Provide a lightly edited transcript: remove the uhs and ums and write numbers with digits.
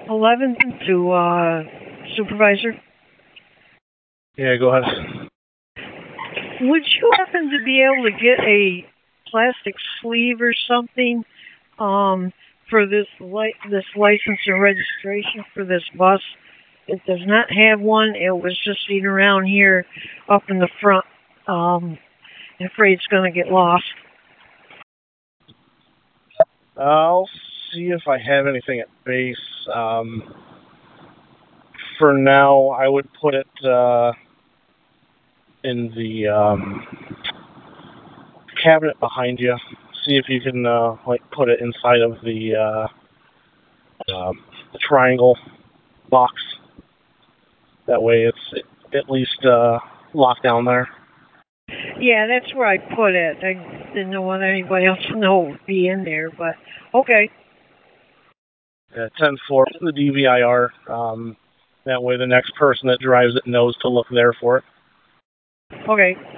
11 to Supervisor. Yeah, go ahead. Would you happen to be able to get a plastic sleeve or something for this license and registration for this bus? It does not have one. It was just seen around here up in the front. I'm afraid it's going to get lost. I'll see if I have anything at base. For now, I would put it in the cabinet behind you. See if you can put it inside of the triangle box. That way, it's at least locked down there. Yeah, that's where I put it. I didn't know whether anybody else would be in there, but okay. 10-4, the DVIR. That way the next person that drives it knows to look there for it. Okay.